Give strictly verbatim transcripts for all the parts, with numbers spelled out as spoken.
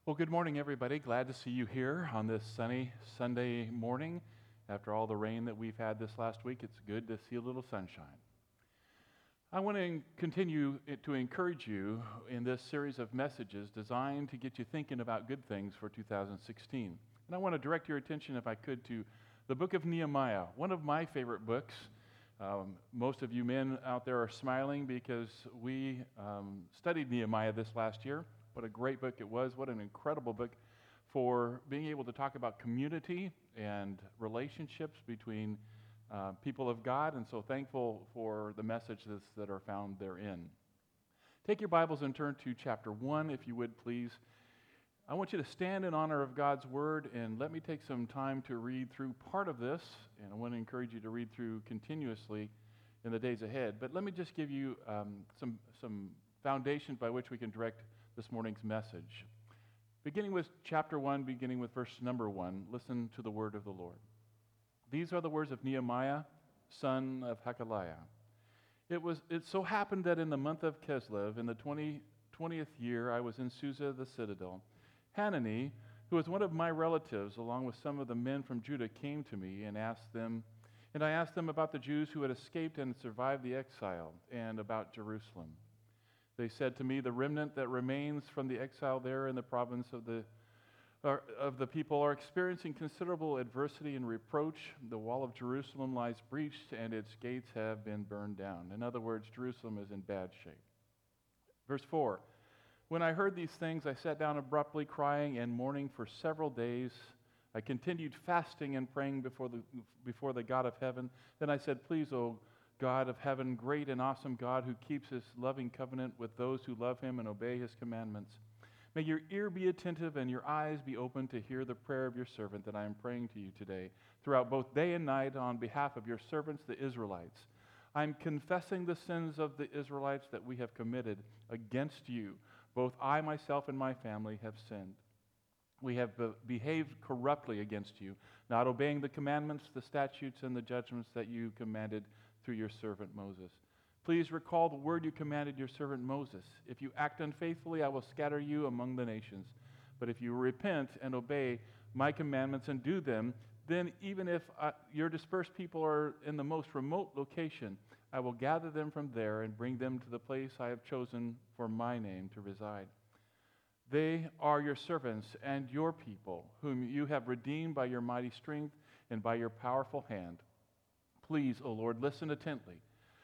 Well, good morning, everybody. Glad to see you here on this sunny Sunday morning. After all the rain that we've had this last week, it's good to see a little sunshine. I want to continue to encourage you in this series of messages designed to get you thinking about good things for two thousand sixteen. And I want to direct your attention, if I could, to the book of Nehemiah, one of my favorite books. Um, most of you men out there are smiling because we um, studied Nehemiah this last year. What a great book it was. What an incredible book for being able to talk about community and relationships between uh, people of God. And so thankful for the messages that are found therein. Take your Bibles and turn to chapter one, if you would, please. I want you to stand in honor of God's Word, and let me take some time to read through part of this. And I want to encourage you to read through continuously in the days ahead. But let me just give you um, some, some foundations by which we can direct this morning's message. Beginning with chapter one, beginning with verse number one, listen to the word of the Lord. These are the words of Nehemiah, son of Hakaliah. It was. It so happened that in the month of Kislev, in the twentieth year, I was in Susa, the citadel. Hanani, who was one of my relatives, along with some of the men from Judah, came to me and asked them, and I asked them about the Jews who had escaped and survived the exile, and about Jerusalem. They said to me, the remnant that remains from the exile there in the province of the are, of the people are experiencing considerable adversity and reproach. The wall of Jerusalem lies breached, and its gates have been burned down. In other words, Jerusalem is in bad shape. Verse four, when I heard these things, I sat down abruptly, crying and mourning for several days. I continued fasting and praying before the before the God of heaven. Then I said, please, O God of heaven, great and awesome God who keeps his loving covenant with those who love him and obey his commandments. May your ear be attentive and your eyes be open to hear the prayer of your servant that I am praying to you today, throughout both day and night on behalf of your servants, the Israelites. I am confessing the sins of the Israelites that we have committed against you. Both I, myself, and my family have sinned. We have be- behaved corruptly against you, not obeying the commandments, the statutes, and the judgments that you commanded through your servant Moses. Please recall the word you commanded your servant Moses. If you act unfaithfully, I will scatter you among the nations. But if you repent and obey my commandments and do them, then even if uh, your dispersed people are in the most remote location, I will gather them from there and bring them to the place I have chosen for my name to reside. They are your servants and your people, whom you have redeemed by your mighty strength and by your powerful hand. Please, O Lord, listen attentively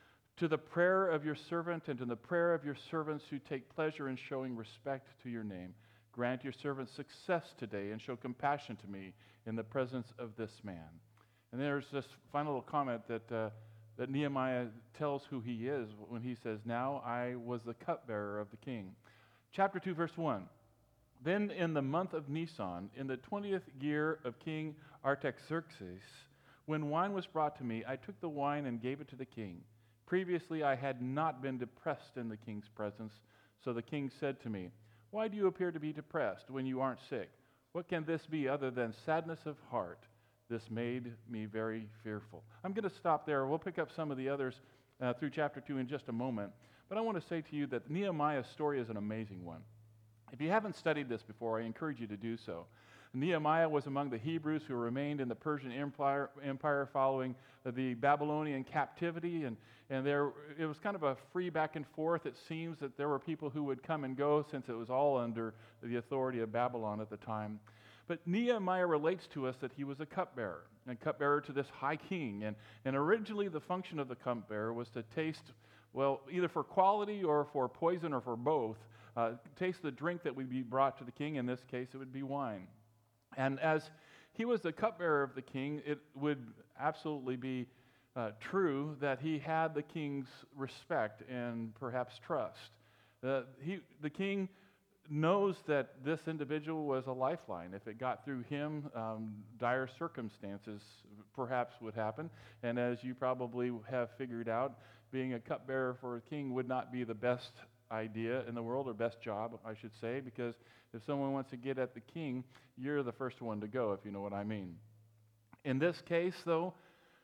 to the prayer of your servant and to the prayer of your servants who take pleasure in showing respect to your name. Grant your servant success today and show compassion to me in the presence of this man. And there's this final little comment that, uh, that Nehemiah tells who he is when he says, now I was the cupbearer of the king. Chapter two, verse one. Then in the month of Nisan, in the twentieth year of King Artaxerxes, when wine was brought to me, I took the wine and gave it to the king. Previously, I had not been depressed in the king's presence. So the king said to me, why do you appear to be depressed when you aren't sick? What can this be other than sadness of heart? This made me very fearful. I'm going to stop there. We'll pick up some of the others uh, through chapter two in just a moment. But I want to say to you that Nehemiah's story is an amazing one. If you haven't studied this before, I encourage you to do so. Nehemiah was among the Hebrews who remained in the Persian Empire, empire following the Babylonian captivity, and, and there it was kind of a free back and forth. It seems that there were people who would come and go since it was all under the authority of Babylon at the time. But Nehemiah relates to us that he was a cupbearer, a cupbearer to this high king. And, and originally the function of the cupbearer was to taste, well, either for quality or for poison or for both, uh, taste the drink that would be brought to the king. In this case, it would be wine. And as he was the cupbearer of the king, it would absolutely be uh, true that he had the king's respect and perhaps trust. Uh, he, the king knows that this individual was a lifeline. If it got through him, um, dire circumstances perhaps would happen. And as you probably have figured out, being a cupbearer for a king would not be the best idea in the world, or best job, I should say, because if someone wants to get at the king, you're the first one to go, if you know what I mean. In this case, though,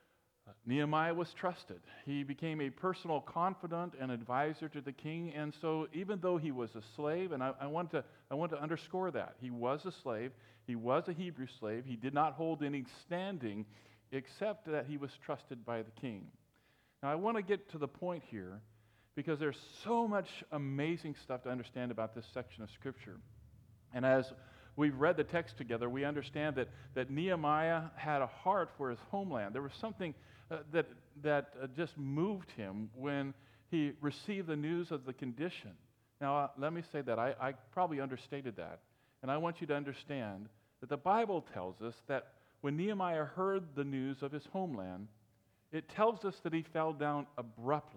Nehemiah was trusted. He became a personal confidant and advisor to the king, and so even though he was a slave, and I, I, want to, I want to underscore that, he was a slave, he was a Hebrew slave, he did not hold any standing except that he was trusted by the king. Now I want to get to the point here because there's so much amazing stuff to understand about this section of Scripture. And as we've read the text together, we understand that, that Nehemiah had a heart for his homeland. There was something uh, that, that uh, just moved him when he received the news of the condition. Now, uh, let me say that. I, I probably understated that. And I want you to understand that the Bible tells us that when Nehemiah heard the news of his homeland, it tells us that he fell down abruptly.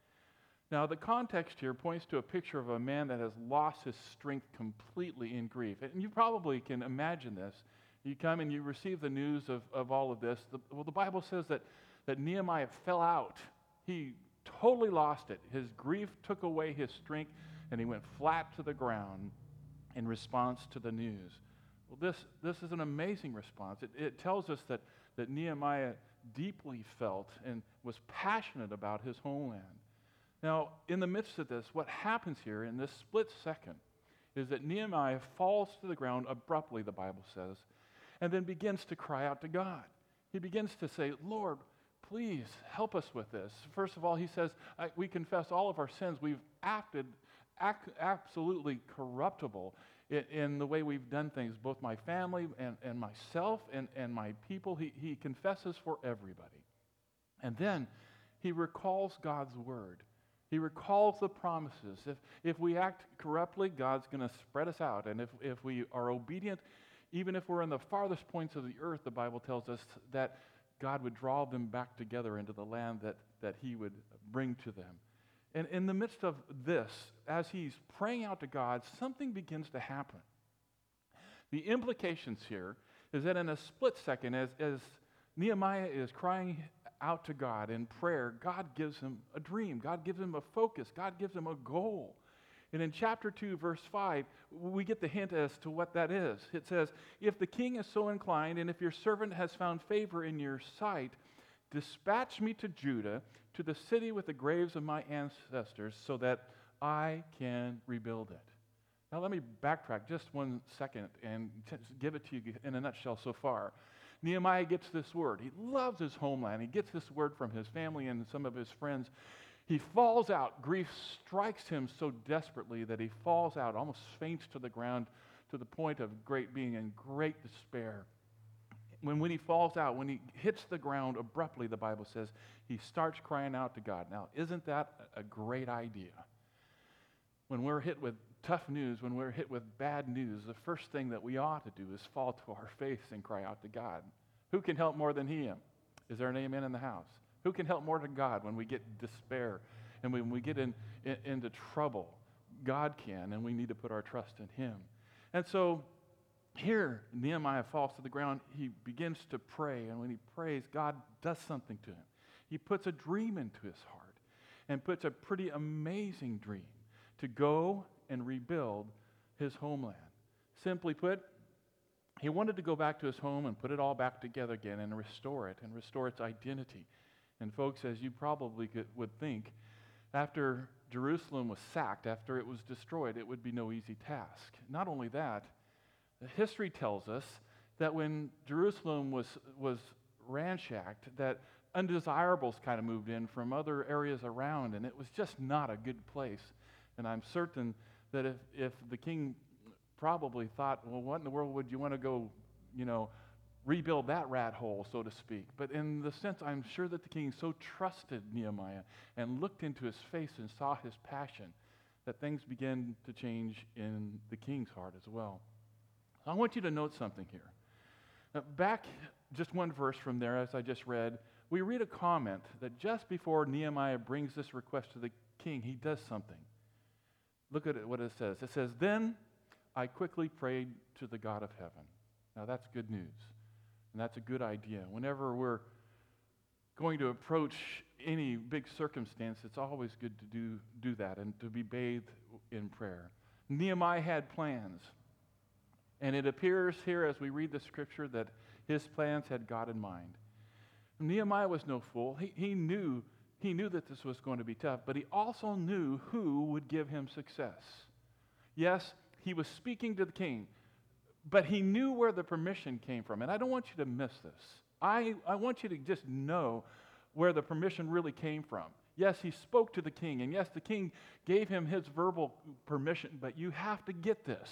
Now, the context here points to a picture of a man that has lost his strength completely in grief. And you probably can imagine this. You come and you receive the news of, of all of this. The, well, the Bible says that, that Nehemiah fell out. He totally lost it. His grief took away his strength, and he went flat to the ground in response to the news. Well, this, this is an amazing response. It, it tells us that, that Nehemiah deeply felt and was passionate about his homeland. Now, in the midst of this, what happens here in this split second is that Nehemiah falls to the ground abruptly, the Bible says, and then begins to cry out to God. He begins to say, Lord, please help us with this. First of all, he says, I, we confess all of our sins. We've acted act, absolutely corruptible in, in the way we've done things, both my family and, and myself and, and my people. He, he confesses for everybody. And then he recalls God's word. He recalls the promises. If, if we act corruptly, God's going to spread us out. And if, if we are obedient, even if we're in the farthest points of the earth, the Bible tells us that God would draw them back together into the land that, that he would bring to them. And in the midst of this, as he's praying out to God, something begins to happen. The implications here is that in a split second, as, as Nehemiah is crying out to God in prayer, God gives him a dream. God gives him a focus. God gives him a goal. And in chapter two, verse five, we get the hint as to what that is. It says, if the king is so inclined, and if your servant has found favor in your sight, dispatch me to Judah, to the city with the graves of my ancestors, so that I can rebuild it. Now let me backtrack just one second and t- give it to you in a nutshell so far. Nehemiah gets this word. He loves his homeland. He gets this word from his family and some of his friends. He falls out. Grief strikes him so desperately that he falls out, almost faints to the ground to the point of great being in great despair. When, when he falls out, when he hits the ground abruptly, the Bible says, he starts crying out to God. Now, isn't that a great idea? When we're hit with tough news, when we're hit with bad news, the first thing that we ought to do is fall to our face and cry out to God. Who can help more than him? Is there an amen in the house? Who can help more than God when we get despair and when we get in, in, into trouble? God can, and we need to put our trust in him. And so here, Nehemiah falls to the ground. He begins to pray, and when he prays, God does something to him. He puts a dream into his heart and puts a pretty amazing dream to go and rebuild his homeland. Simply put, he wanted to go back to his home and put it all back together again and restore it and restore its identity. And folks, as you probably could, would think, after Jerusalem was sacked, after it was destroyed, it would be no easy task. Not only that, history tells us that when Jerusalem was, was ransacked, that undesirables kind of moved in from other areas around, and it was just not a good place. And I'm certain that if, if the king probably thought, well, what in the world would you want to go, you know, rebuild that rat hole, so to speak. But in the sense, I'm sure that the king so trusted Nehemiah and looked into his face and saw his passion that things began to change in the king's heart as well. I want you to note something here. Now, back just one verse from there, as I just read, we read a comment that just before Nehemiah brings this request to the king, he does something. Look at it, what it says. It says, then I quickly prayed to the God of heaven. Now that's good news. And that's a good idea. Whenever we're going to approach any big circumstance, it's always good to do, do that and to be bathed in prayer. Nehemiah had plans. And it appears here as we read the scripture that his plans had God in mind. Nehemiah was no fool. He, he knew he knew that this was going to be tough, but he also knew who would give him success. Yes, he was speaking to the king, but he knew where the permission came from. And I don't want you to miss this. I, I want you to just know where the permission really came from. Yes, he spoke to the king, and yes, the king gave him his verbal permission, but you have to get this.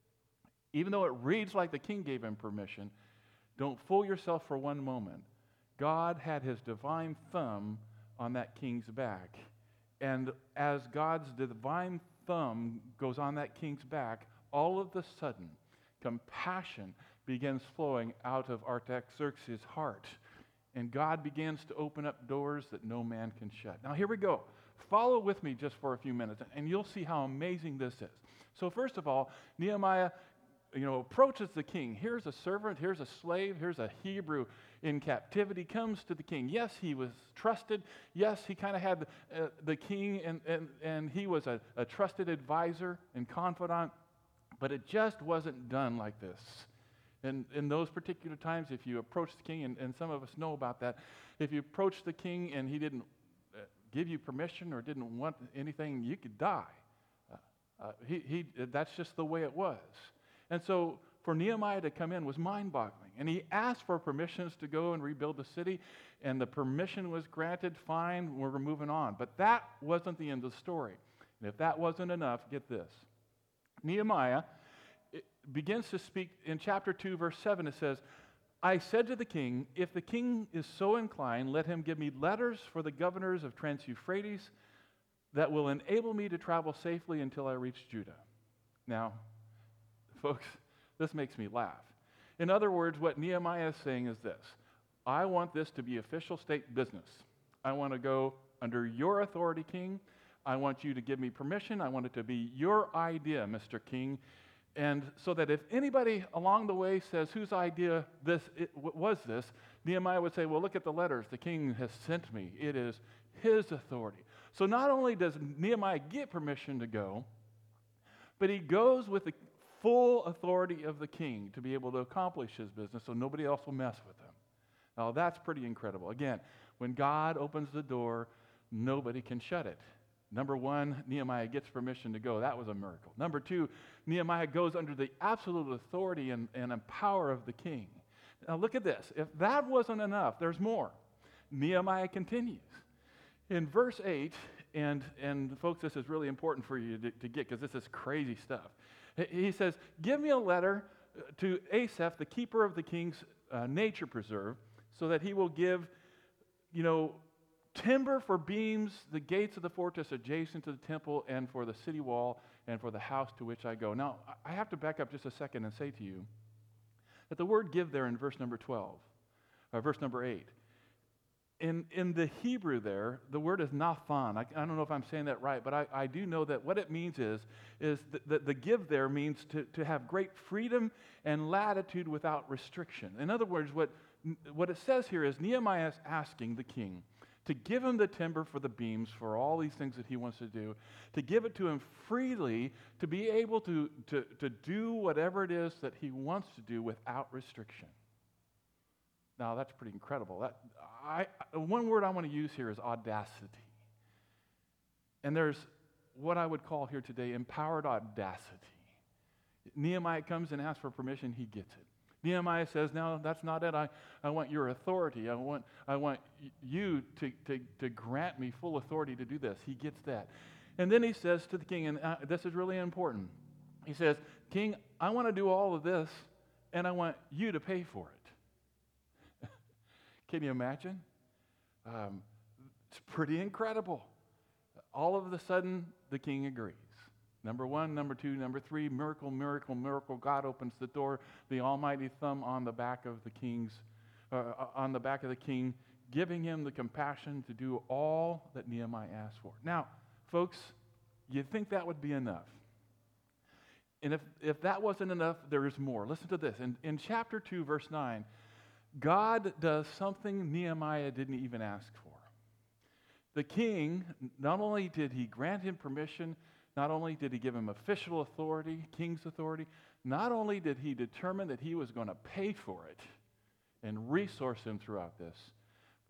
Even though it reads like the king gave him permission, don't fool yourself for one moment. God had his divine thumb on that king's back. And as God's divine thumb goes on that king's back, all of a sudden, compassion begins flowing out of Artaxerxes' heart. And God begins to open up doors that no man can shut. Now, here we go. Follow with me just for a few minutes, and you'll see how amazing this is. So first of all, Nehemiah, you know, approaches the king. Here's a servant, here's a slave, here's a Hebrew in captivity, comes to the king. Yes, he was trusted. Yes, he kind of had uh, the king, and, and, and he was a, a trusted advisor and confidant, but it just wasn't done like this. And in those particular times, if you approach the king, and, and some of us know about that, if you approach the king and he didn't uh, give you permission or didn't want anything, you could die. Uh, uh, he, he, that's just the way it was. And so for Nehemiah to come in was mind-boggling. And he asked for permissions to go and rebuild the city, and the permission was granted. Fine, we're moving on. But that wasn't the end of the story. And if that wasn't enough, get this. Nehemiah begins to speak in chapter two, verse seven. It says, I said to the king, if the king is so inclined, let him give me letters for the governors of Trans-Euphrates that will enable me to travel safely until I reach Judah. Now, folks, this makes me laugh. In other words, what Nehemiah is saying is this: I want this to be official state business. I want to go under your authority, king. I want you to give me permission. I want it to be your idea, Mister King. And so that if anybody along the way says, whose idea this it, w- was this, Nehemiah would say, well, look at the letters the king has sent me. It is his authority. So not only does Nehemiah get permission to go, but he goes with the full authority of the king to be able to accomplish his business so nobody else will mess with him. Now, that's pretty incredible. Again, when God opens the door, nobody can shut it. Number one, Nehemiah gets permission to go. That was a miracle. Number two, Nehemiah goes under the absolute authority and, and power of the king. Now look at this. If that wasn't enough, there's more. Nehemiah continues. In verse eight, and, and folks, this is really important for you to, to get because this is crazy stuff. He says, give me a letter to Asaph, the keeper of the king's uh, nature preserve, so that he will give, you know, timber for beams, the gates of the fortress adjacent to the temple, and for the city wall, and for the house to which I go. Now, I have to back up just a second and say to you that the word give there in verse number twelve, or verse number eight, in, in the Hebrew there, the word is nathan. I, I don't know if I'm saying that right, but I, I do know that what it means is, is that the, the give there means to, to have great freedom and latitude without restriction. In other words, what, what it says here is Nehemiah is asking the king to give him the timber for the beams, for all these things that he wants to do, to give it to him freely, to be able to, to, to do whatever it is that he wants to do without restriction. Now, that's pretty incredible. That, I, one word I want to use here is audacity. And there's what I would call here today empowered audacity. Nehemiah comes and asks for permission, he gets it. Nehemiah says, no, that's not it. I, I want your authority. I want, I want you to, to, to grant me full authority to do this. He gets that. And then he says to the king, and uh, this is really important, he says, King, I want to do all of this, and I want you to pay for it. Can you imagine? Um, it's pretty incredible. All of a sudden, the king agrees. Number one, number two, number three, miracle, miracle, miracle. God opens the door, the almighty thumb on the back of the king's, uh, on the back of the king, giving him the compassion to do all that Nehemiah asked for. Now, folks, you'd think that would be enough. And if, if that wasn't enough, there is more. Listen to this. In, in chapter two, verse nine, God does something Nehemiah didn't even ask for. The king, not only did he grant him permission, not only did he give him official authority, king's authority, not only did he determine that he was going to pay for it and resource him throughout this,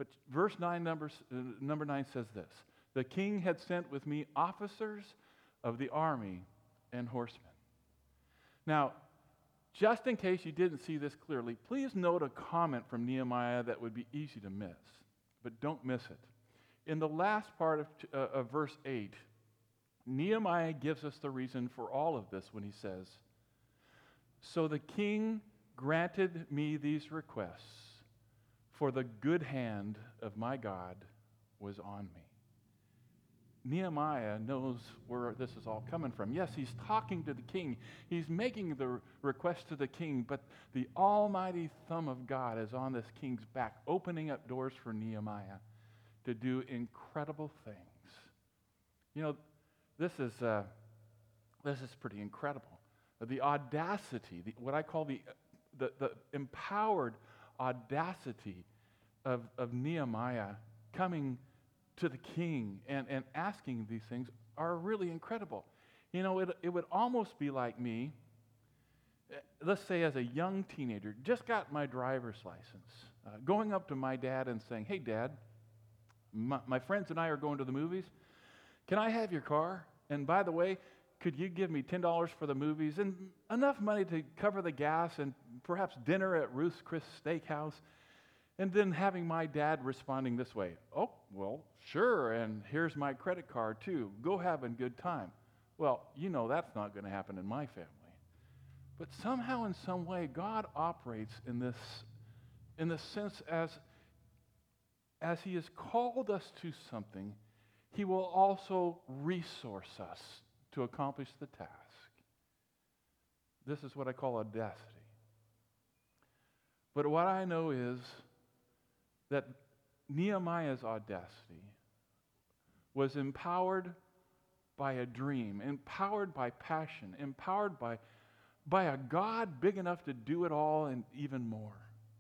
But verse nine, number, uh, number nine says this: the king had sent with me officers of the army and horsemen. Now, just in case you didn't see this clearly, please note a comment from Nehemiah that would be easy to miss, but don't miss it. In the last part of, uh, of verse eight, Nehemiah gives us the reason for all of this when he says, "So the king granted me these requests, for the good hand of my God was on me." Nehemiah knows where this is all coming from. Yes, he's talking to the king. He's making the request to the king, but the almighty thumb of God is on this king's back, opening up doors for Nehemiah to do incredible things. You know, this is uh, this is pretty incredible. The audacity, the, what I call the, the, the empowered audacity of, of Nehemiah coming to the king and, and asking these things are really incredible. You know, it, it would almost be like me, let's say as a young teenager, just got my driver's license, uh, going up to my dad and saying, "Hey, Dad, my, my friends and I are going to the movies. Can I have your car? And by the way, could you give me ten dollars for the movies and enough money to cover the gas and perhaps dinner at Ruth's Chris Steakhouse?" And then having my dad responding this way: "Oh, well, sure, and here's my credit card too. Go have a good time." Well, you know that's not going to happen in my family. But somehow, in some way, God operates in this, in this sense as, as He has called us to something, He will also resource us to accomplish the task. This is what I call audacity. But what I know is that Nehemiah's audacity was empowered by a dream, empowered by passion, empowered by, by a God big enough to do it all and even more.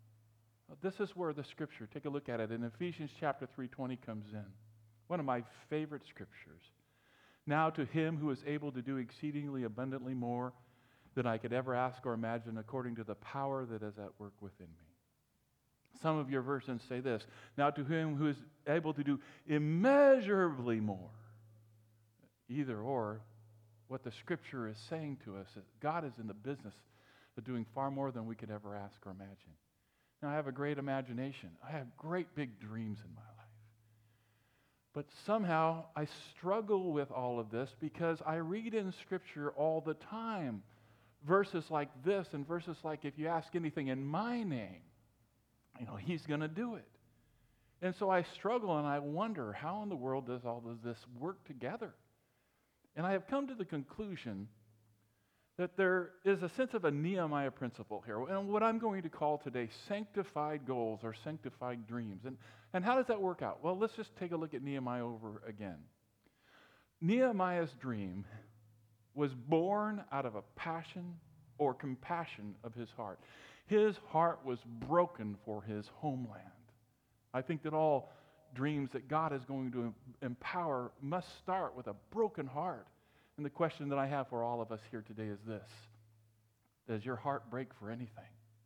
This is where the scripture, take a look at it, in Ephesians chapter three twenty comes in. One of my favorite scriptures. "Now to Him who is able to do exceedingly abundantly more than I could ever ask or imagine, according to the power that is at work within me." Some of your versions say this: "Now to Him who is able to do immeasurably more." Either or, what the scripture is saying to us is God is in the business of doing far more than we could ever ask or imagine. Now, I have a great imagination. I have great big dreams in my life. But somehow I struggle with all of this because I read in Scripture all the time verses like this and verses like, "If you ask anything in my name, you know, He's going to do it." And so I struggle and I wonder, how in the world does all of this work together? And I have come to the conclusion that there is a sense of a Nehemiah principle here, and what I'm going to call today sanctified goals or sanctified dreams. And, and how does that work out? Well, let's just take a look at Nehemiah over again. Nehemiah's dream was born out of a passion or compassion of his heart. His heart was broken for his homeland. I think that all dreams that God is going to empower must start with a broken heart. And the question that I have for all of us here today is this: does your heart break for anything?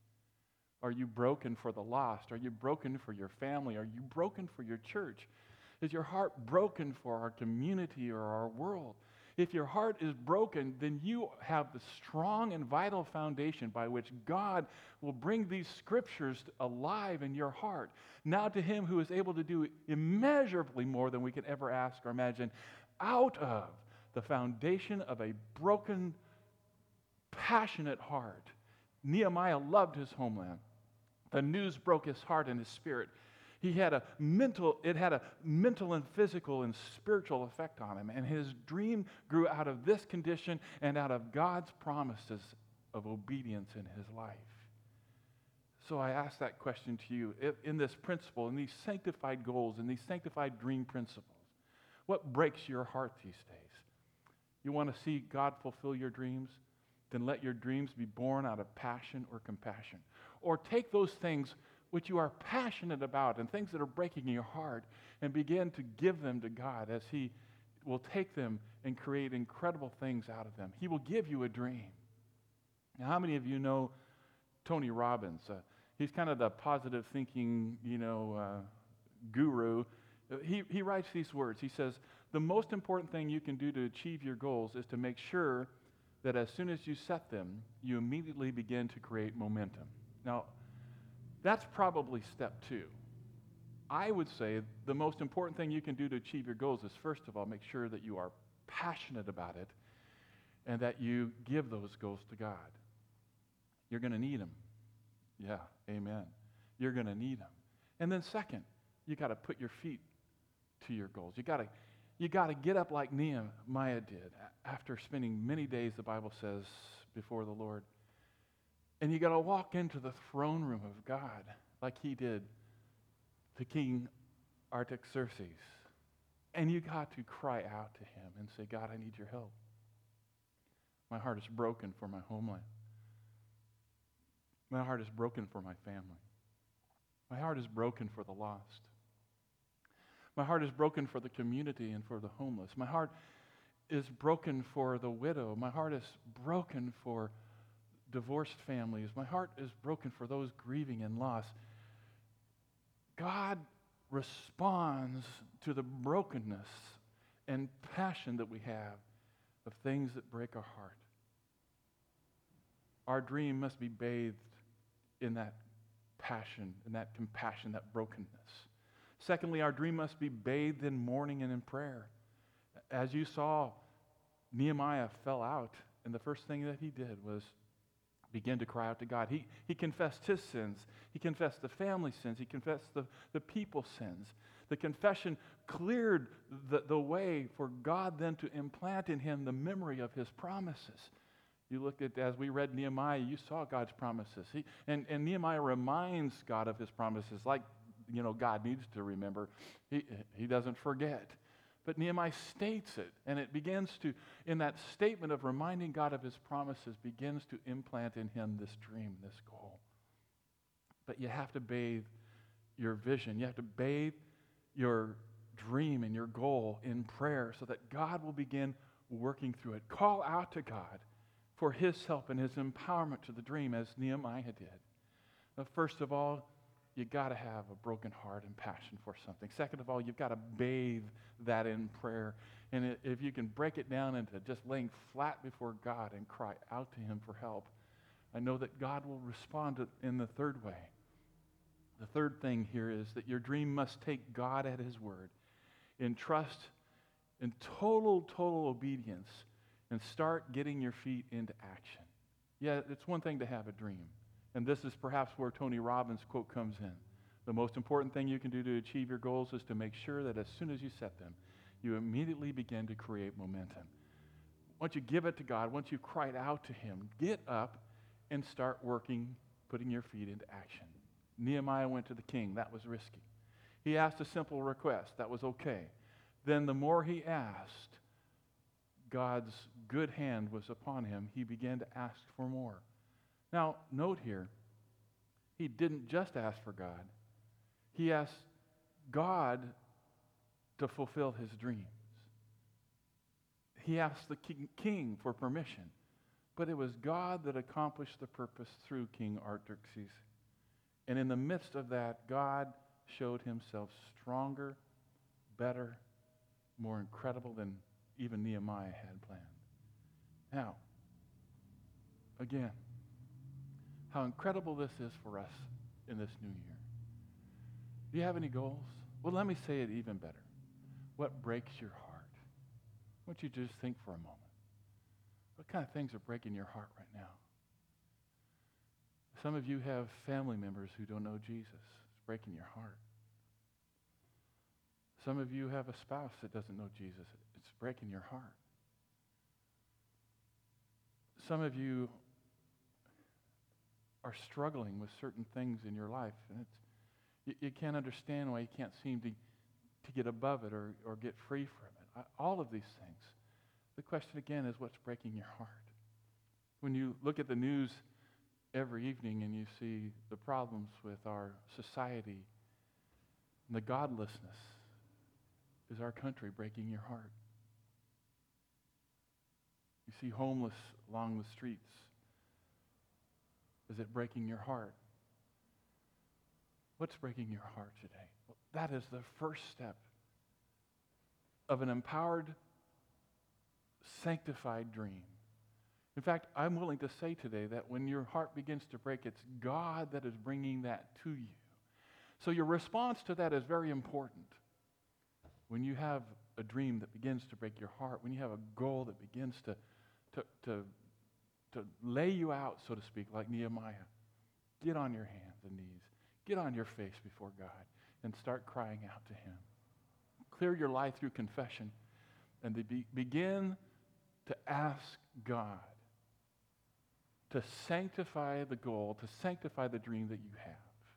Are you broken for the lost? Are you broken for your family? Are you broken for your church? Is your heart broken for our community or our world? If your heart is broken, then you have the strong and vital foundation by which God will bring these scriptures alive in your heart. Now to Him who is able to do immeasurably more than we could ever ask or imagine, out of the foundation of a broken, passionate heart. Nehemiah loved his homeland. The news broke his heart and his spirit. He had a mental, it had a mental and physical and spiritual effect on him. And his dream grew out of this condition and out of God's promises of obedience in his life. So I ask that question to you. In this principle, in these sanctified goals, in these sanctified dream principles, what breaks your heart these days? You want to see God fulfill your dreams? Then let your dreams be born out of passion or compassion. Or take those things which you are passionate about and things that are breaking your heart and begin to give them to God as He will take them and create incredible things out of them. He will give you a dream. Now, how many of you know Tony Robbins? Uh, he's kind of the positive thinking, you know, uh, guru, he, he writes these words. He says, the most important thing you can do to achieve your goals is to make sure that as soon as you set them, you immediately begin to create momentum. Now, that's probably step two. I would say the most important thing you can do to achieve your goals is, first of all, make sure that you are passionate about it and that you give those goals to God. You're going to need them. Yeah, amen. You're going to need them. And then second, you got to put your feet to your goals. You got to you got to get up like Nehemiah did after spending many days, the Bible says, before the Lord. And you got to walk into the throne room of God like he did to King Artaxerxes. And you got to cry out to him and say, God, I need your help. My heart is broken for my homeland. My heart is broken for my family. My heart is broken for the lost. My heart is broken for the community and for the homeless. My heart is broken for the widow. My heart is broken for divorced families. My heart is broken for those grieving and loss. God responds to the brokenness and passion that we have of things that break our heart. Our dream must be bathed in that passion, in that compassion, that brokenness. Secondly, our dream must be bathed in mourning and in prayer. As you saw, Nehemiah fell out, and the first thing that he did was begin to cry out to God. He, he confessed his sins. He confessed the family sins. He confessed the, the people's sins. The confession cleared the, the way for God then to implant in him the memory of his promises. You look at, as we read Nehemiah, you saw God's promises. He, and, and Nehemiah reminds God of his promises like, you know, God needs to remember. He, he doesn't forget. But Nehemiah states it, and it begins to, in that statement of reminding God of his promises, begins to implant in him this dream, this goal. But you have to bathe your vision. You have to bathe your dream and your goal in prayer so that God will begin working through it. Call out to God for his help and his empowerment to the dream, as Nehemiah did. But first of all, you got to have a broken heart and passion for something. Second of all, you've got to bathe that in prayer. And if you can break it down into just laying flat before God and cry out to him for help, I know that God will respond to, in the third way. The third thing here is that your dream must take God at his word in trust, in total, total obedience, and start getting your feet into action. Yeah, it's one thing to have a dream. And this is perhaps where Tony Robbins' quote comes in. The most important thing you can do to achieve your goals is to make sure that as soon as you set them, you immediately begin to create momentum. Once you give it to God, once you've cried out to him, get up and start working, putting your feet into action. Nehemiah went to the king. That was risky. He asked a simple request. That was okay. Then the more he asked, God's good hand was upon him. He began to ask for more. Now, note here, he didn't just ask for God. He asked God to fulfill his dreams. He asked the king for permission, but it was God that accomplished the purpose through King Artaxerxes. And in the midst of that, God showed himself stronger, better, more incredible than even Nehemiah had planned. Now, again, how incredible this is for us in this new year. Do you have any goals? Well, let me say it even better. What breaks your heart? I want you to just think for a moment. What kind of things are breaking your heart right now? Some of you have family members who don't know Jesus. It's breaking your heart. Some of you have a spouse that doesn't know Jesus. It's breaking your heart. Some of you are struggling with certain things in your life, and it's you, you can't understand why you can't seem to, to get above it or, or get free from it. I, all of these things. The question again is, what's breaking your heart? When you look at the news every evening and you see the problems with our society and the godlessness, is our country breaking your heart? You see homeless along the streets. Is it breaking your heart? What's breaking your heart today? Well, that is the first step of an empowered, sanctified dream. In fact, I'm willing to say today that when your heart begins to break, it's God that is bringing that to you. So your response to that is very important. When you have a dream that begins to break your heart, when you have a goal that begins to, to, to, to lay you out, so to speak, like Nehemiah, get on your hands and knees. Get on your face before God and start crying out to Him. Clear your life through confession and to be, begin to ask God to sanctify the goal, to sanctify the dream that you have.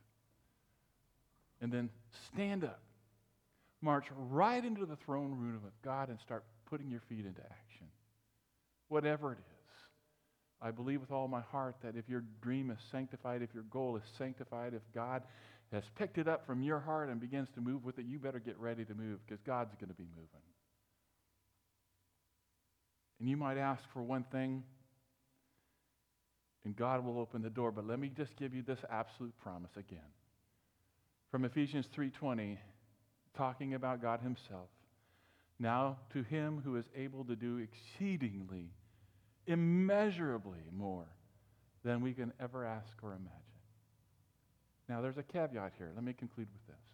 And then stand up, march right into the throne room of God and start putting your feet into action. Whatever it is. I believe with all my heart that if your dream is sanctified, if your goal is sanctified, if God has picked it up from your heart and begins to move with it, you better get ready to move because God's going to be moving. And you might ask for one thing, and God will open the door. But let me just give you this absolute promise again. From Ephesians three twenty, talking about God Himself. Now to Him who is able to do exceedingly, immeasurably more than we can ever ask or imagine. Now there's a caveat here. Let me conclude with this.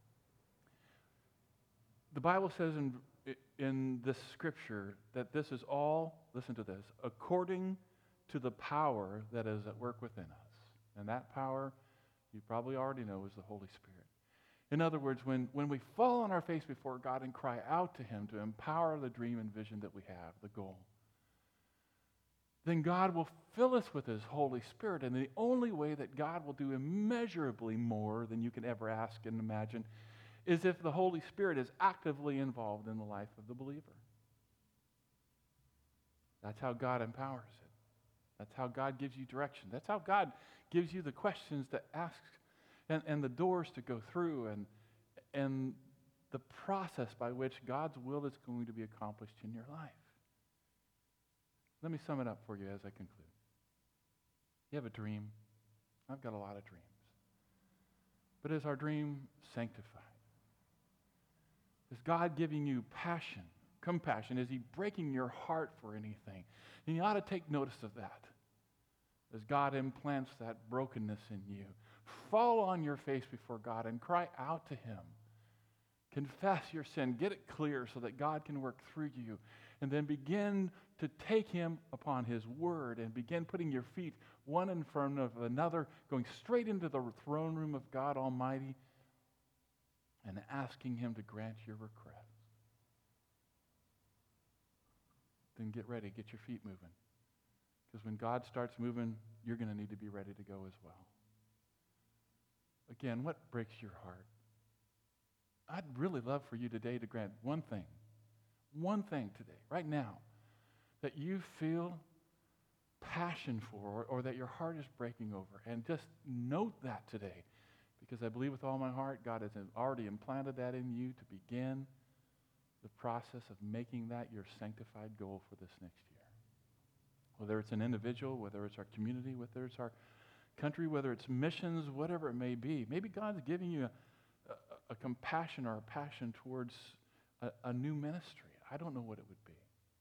The Bible says in, in this scripture that this is all, listen to this, according to the power that is at work within us. And that power, you probably already know, is the Holy Spirit. In other words, when, when we fall on our face before God and cry out to Him to empower the dream and vision that we have, the goal, then God will fill us with His Holy Spirit. And the only way that God will do immeasurably more than you can ever ask and imagine is if the Holy Spirit is actively involved in the life of the believer. That's how God empowers it. That's how God gives you direction. That's how God gives you the questions to ask and, and the doors to go through and, and the process by which God's will is going to be accomplished in your life. Let me sum it up for you as I conclude. You have a dream. I've got a lot of dreams. But is our dream sanctified? Is God giving you passion, compassion? Is He breaking your heart for anything? And you ought to take notice of that. As God implants that brokenness in you, fall on your face before God and cry out to Him. Confess your sin. Get it clear so that God can work through you. And then begin to take Him upon His word and begin putting your feet one in front of another, going straight into the throne room of God Almighty and asking Him to grant your request. Then get ready. Get your feet moving. Because when God starts moving, you're going to need to be ready to go as well. Again, what breaks your heart? I'd really love for you today to grant one thing. One thing today, right now, that you feel passion for or, or that your heart is breaking over. And just note that today. Because I believe with all my heart, God has already implanted that in you to begin the process of making that your sanctified goal for this next year. Whether it's an individual, whether it's our community, whether it's our country, whether it's missions, whatever it may be. Maybe God's giving you a, a, a compassion or a passion towards a, a new ministry. I don't know what it would be.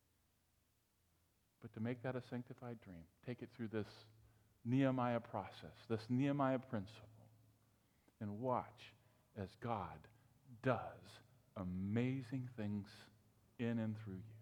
But to make that a sanctified dream, take it through this Nehemiah process, this Nehemiah principle, and watch as God does amazing things in and through you.